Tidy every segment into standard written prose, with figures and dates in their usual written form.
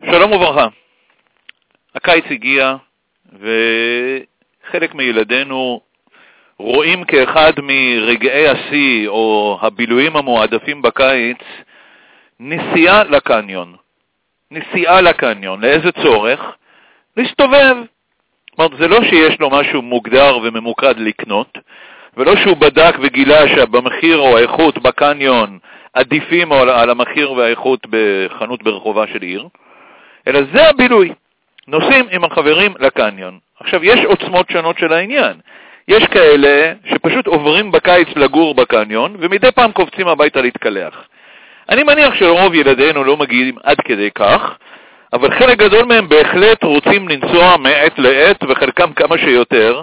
שלום וברכה. הקיץ הגיע, וחלק מילדינו רואים כאחד מרגעי השיא או הבילויים המועדפים בקיץ נסיעה לקניון. נסיעה לקניון, לאיזה צורך? להסתובב. זאת אומרת, זה לא שיש לו משהו מוגדר וממוקד לקנות, ולא שהוא בדק וגילה שבמחיר או האיכות בקניון עדיפים על המחיר והאיכות בחנות ברחובה של עיר, אלא זה הבילוי. נוסעים עם החברים לקניון. עכשיו, יש עוצמות שונות של העניין. יש כאלה שפשוט עוברים בקיץ לגור בקניון, ומדי פעם קופצים הביתה להתקלח. אני מניח שלרוב ילדינו לא מגיעים עד כדי כך, אבל חלק גדול מהם בהחלט רוצים לנסוע מעת לעת, וחלקם כמה שיותר,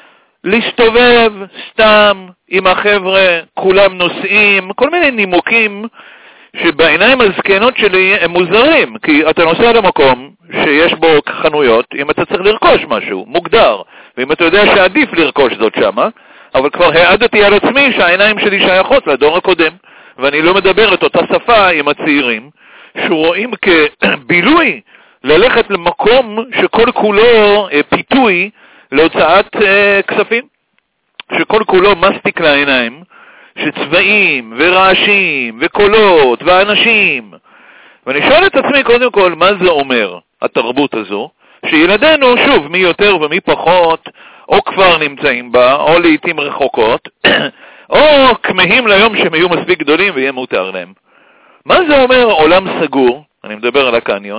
להסתובב סתם עם החבר'ה, כולם נוסעים, כל מיני נימוקים שבעיניים הזקנות שלי הם מוזרים, כי אתה נוסע למקום שיש בו חנויות, אם אתה צריך לרכוש משהו, מוגדר, ואם אתה יודע שעדיף לרכוש זאת שמה, אבל כבר העדתי על עצמי שהעיניים שלי שייכות לדור הקודם, ואני לא מדבר את אותה שפה עם הצעירים, שרואים כבילוי ללכת למקום שכל כולו פיתוי להוצאת כספים, שכל כולו מסטיק לעיניים, שצבעים ורעשים וקולות ואנשים. ואני שואל את עצמי קודם כל, מה זה אומר, התרבות הזו, שילדינו, שוב, מי יותר ומי פחות, או כבר נמצאים בה, או לעתים רחוקות, או כמהים ליום שהם יהיו מספיק גדולים ויהיה מותר להם. מה זה אומר עולם סגור, אני מדבר על הקניון,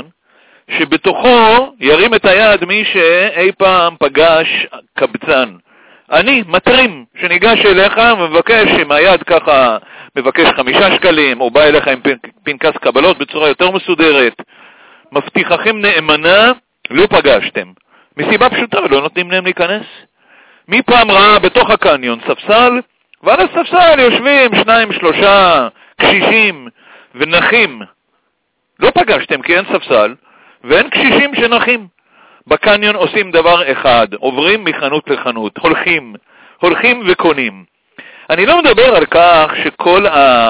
שבתוכו ירים את היד מי שאי פעם פגש קבצן. אני, מטרים, שניגש אליך ומבקש עם היד ככה, מבקש 5 שקלים, או בא אליך עם פנקס קבלות בצורה יותר מסודרת, מבטיחכם נאמנה, לא פגשתם. מסיבה פשוטה, לא נותנים להם להיכנס. מי פעם ראה בתוך הקניון ספסל, ועל הספסל יושבים 2-3 קשישים ונחים. לא פגשתם כי אין ספסל, ואין קשישים שנחים. בקניון עושים דבר אחד, עוברים מחנות לחנות, הולכים וקונים. אני לא מדבר על כך שכל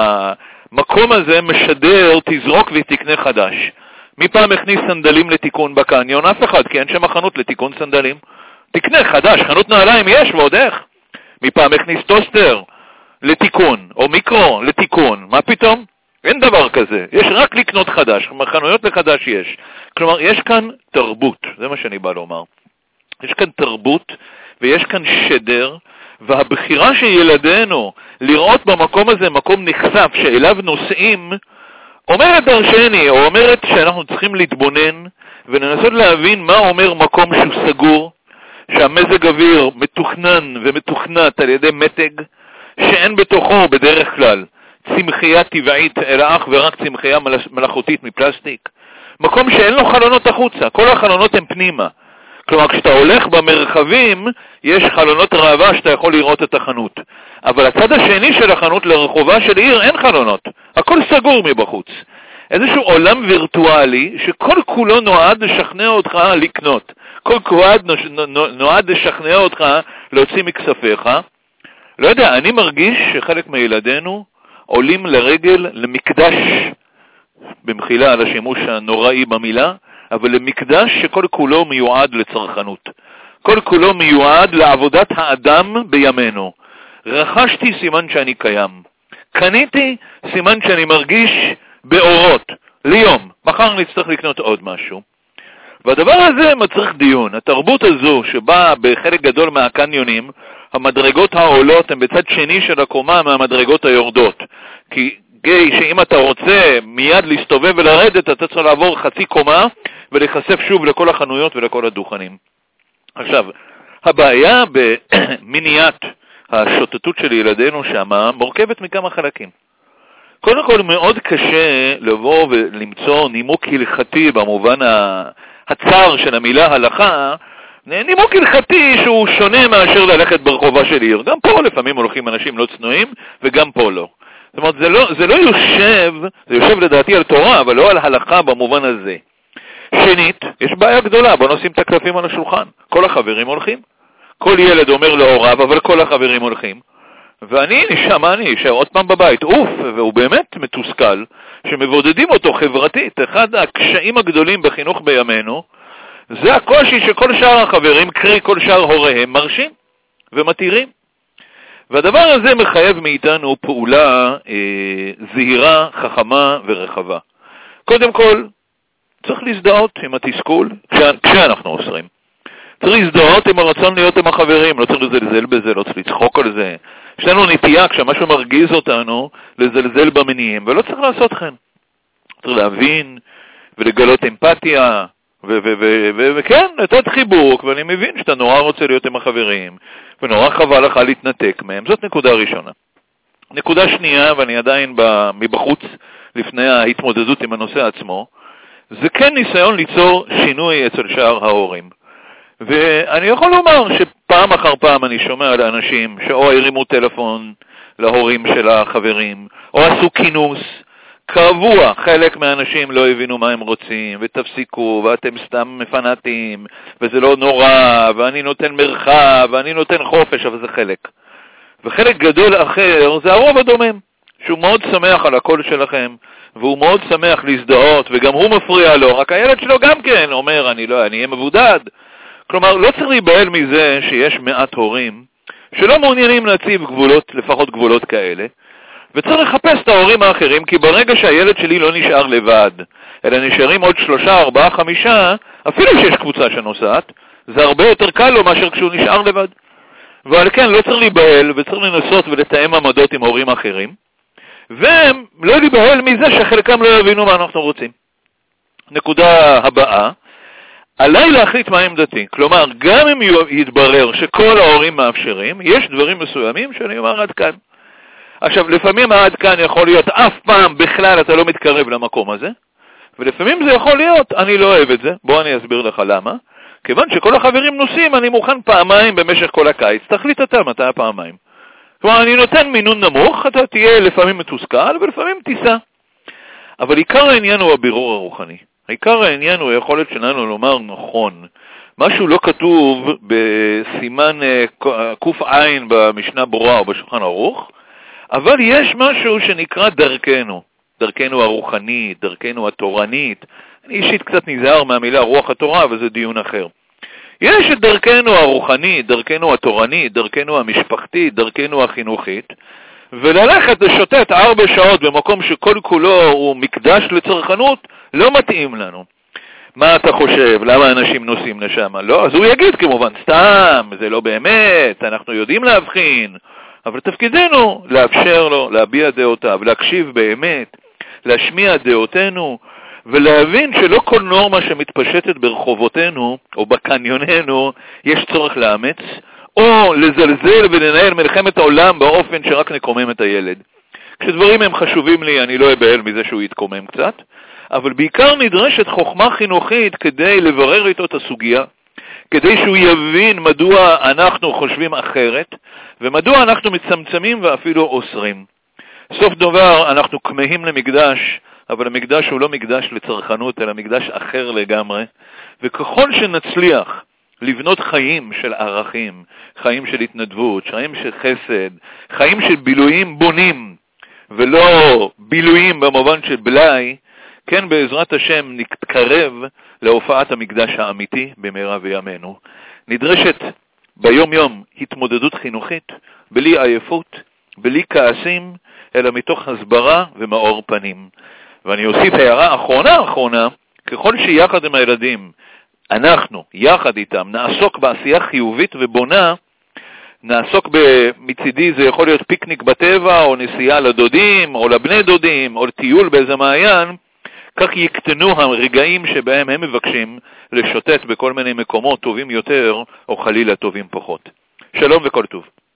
המקום הזה משדר תזרוק ותקנה חדש. מי פעם הכניס סנדלים לתיקון בקניון? אף אחד, כי אין שם חנות לתיקון סנדלים. תקנה חדש, חנות נעליים יש ועוד איך. מי פעם הכניס טוסטר לתיקון, או מיקרו לתיקון, מה פתאום? אין דבר כזה, יש רק לקנות חדש, חנויות לחדש יש. כלומר, יש כאן תרבות, זה מה שאני בא לומר. יש כאן תרבות ויש כאן שדר, והבחירה של ילדינו לראות במקום הזה מקום נחשף שאליו נוסעים, אומרת דרשני, או אומרת שאנחנו צריכים להתבונן ולנסות להבין מה אומר מקום שהוא סגור, שהמזג אוויר מתוכנן ומתוכנת על ידי מתג, שאין בתוכו בדרך כלל צמחייה טבעית, אלא אך ורק צמחייה מלאכותית מפלסטיק. מקום שאין לו חלונות החוצה, כל החלונות הם פנימה. כלומר, כשאתה הולך במרחבים, יש חלונות ראווה שאתה יכול לראות את החנות. אבל הצד השני של החנות לרחובה של עיר אין חלונות. הכל סגור מבחוץ. איזשהו עולם וירטואלי שכל כולו נועד לשכנע אותך לקנות. כל כולו נועד לשכנע אותך להוציא מכספיך. לא יודע, אני מרגיש שחלק מילדינו עולים לרגל למקדש, במחילה על השימוש הנוראי במילה, אבל למקדש שכל כולו מיועד לצרכנות. כל כולו מיועד לעבודת האדם בימינו. רכשתי סימן שאני קיים. קניתי סימן שאני מרגיש באורות, ליום. מחר נצטרך לקנות עוד משהו. והדבר הזה מצריך דיון. התרבות הזו שבה בחלק גדול מהקניונים, המדרגות העולות הן בצד שני של הקומה מהמדרגות היורדות. כי שאם אתה רוצה מיד להסתובב ולרדת, אתה צריך לעבור חצי קומה ולחשף שוב לכל החנויות ולכל הדוכנים. עכשיו, הבעיה במניעת השוטטות של ילדינו שמה מורכבת מכמה חלקים. קודם כל, מאוד קשה לבוא ולמצוא נימוק הלכתי במובן הצר של המילה הלכה, נימוק הלכתי שהוא שונה מאשר ללכת ברחובה של עיר. גם פה לפעמים הולכים אנשים לא צנועים, וגם פה לא. זאת אומרת, זה לא יושב, זה יושב לדעתי על תורה, אבל לא על הלכה במובן הזה. שנית, יש בעיה גדולה, בוא נשים את הקלפים על השולחן. כל החברים הולכים. כל ילד אומר להוריו, אבל כל החברים הולכים. ואני נשאר עוד פעם בבית, והוא באמת מתוסכל, שמבודדים אותו חברתית. אחד הקשיים הגדולים בחינוך בימינו, זה הקושי שכל שאר החברים, קרי כל שאר הוריהם, מרשים ומתירים. והדבר הזה מחייב מאיתנו פעולה זהירה, חכמה ורחבה. קודם כל, צריך להזדהות עם התסכול כשאנחנו עושים. צריך להזדהות עם הרצון להיות עם החברים, לא צריך לזלזל בזה, לא צריך לצחוק על זה. יש לנו נטייה, כשמשהו מרגיז אותנו, לזלזל במניעים, ולא צריך לעשות כן. צריך להבין ולגלות אמפתיה, וכן, לתת חיבוק, ואני מבין שאתה נורא רוצה להיות עם החברים, ונורא חבל לך להתנתק מהם. זאת נקודה ראשונה. נקודה שנייה, ואני עדיין מבחוץ לפני ההתמודדות עם הנושא עצמו, זה כן ניסיון ליצור שינוי אצל שאר ההורים. ואני יכול לומר שפעם אחר פעם אני שומע על אנשים שאו הרימו טלפון להורים של החברים, או עשו כינוס קבוע. חלק מהאנשים לא הבינו מה הם רוצים, ותפסיקו, ואתם סתם מפנטים, וזה לא נורא, ואני נותן מרחב, ואני נותן חופש, אבל זה חלק. וחלק גדול אחר זה הרוב הדומם, שהוא מאוד שמח על הקול שלכם, והוא מאוד שמח להזדהות, וגם הוא מפריע לו, רק הילד שלו גם כן אומר, אני אהיה מבודד. כלומר, לא צריך להיבהל מזה שיש מעט הורים שלא מעוניינים להציב גבולות, לפחות גבולות כאלה, וצריך לחפש את ההורים האחרים, כי ברגע שהילד שלי לא נשאר לבד, אלא נשארים עוד 3, 4, 5, אפילו שיש קבוצה שנוסעת, זה הרבה יותר קל לו מאשר כשהוא נשאר לבד. ועל כן לא צריך להיבהל, וצריך לנסות ולתאם עמדות עם הורים אחרים, והם לא להיבהל מזה שחלקם לא יבינו מה אנחנו רוצים. נקודה הבאה, עליי להחליט מה עמדתי. כלומר, גם אם יתברר שכל ההורים מאפשרים, יש דברים מסוימים שאני אומר עד כאן. עכשיו, לפעמים עד כאן יכול להיות אף פעם בכלל אתה לא מתקרב למקום הזה, ולפעמים זה יכול להיות, אני לא אוהב את זה, בוא אני אסביר לך למה. כיוון שכל החברים נוסעים, אני מוכן פעמיים במשך כל הקיץ, תחליט אתה מתי הפעמיים. כלומר, אני נותן מינון נמוך, אתה תהיה לפעמים מתוסכל ולפעמים תיסע. אבל עיקר העניין הוא הבירור הרוחני. העיקר העניין הוא היכולת שלנו לומר נכון. משהו לא כתוב בסימן ק"ע במשנה ברורה או בשולחן ערוך, אבל יש משהו שנקרא דרכנו. דרכנו הרוחנית, דרכנו התורנית. אני אישית קצת נזהר מהמילה רוח התורה, אבל זה דיון אחר. יש את דרכנו הרוחנית, דרכנו התורנית, דרכנו המשפחתית, דרכנו החינוכית, וללכת לשוטט 4 שעות במקום שכל כולו הוא מקדש לצרכנות, לא מתאים לנו. מה אתה חושב? למה אנשים נוסעים לשם? לא, אז הוא יגיד כמובן, סתם, זה לא באמת, אנחנו יודעים להבחין, אבל תפקידנו לאפשר לו, להביע דעותיו, להקשיב באמת, להשמיע דעותינו, ולהבין שלא כל נורמה שמתפשטת ברחובותינו או בקניוננו יש צורך לאמץ, או לזלזל ולנהל מלחמת העולם באופן שרק נקומם את הילד. כשדברים הם חשובים לי, אני לא אבהל מזה שהוא יתקומם קצת, אבל בעיקר נדרשת חוכמה חינוכית כדי לברר איתו את הסוגיה, כדי שהוא יבין מדוע אנחנו חושבים אחרת, ומדוע אנחנו מצמצמים ואפילו אוסרים. סוף דבר, אנחנו כמהים למקדש, אבל המקדש הוא לא מקדש לצרכנות, אלא מקדש אחר לגמרי, וככל שנצליח לבנות חיים של ערכים, חיים של התנדבות, חיים של חסד, חיים של בילויים בונים, ולא בילויים במובן של בלאי, כן בעזרת השם נתקרב להופעת המקדש האמיתי במהרה בימינו. נדרשת ביום יום התמודדות חינוכית, בלי עייפות, בלי כעסים, אלא מתוך הסברה ומאור פנים. ואני אוסיף הערה אחרונה, ככל שיחד עם הילדים, אנחנו, יחד איתם, נעסוק בעשייה חיובית ובונה, נעסוק מצידי, זה יכול להיות פיקניק בטבע, או נסיעה לדודים, או לבני דודים, או טיול באיזה מעיין, כך יקטנו הרגעים שבהם הם מבקשים לשוטט בכל מיני מקומות טובים יותר, או חלילה טובים פחות. שלום וכל טוב.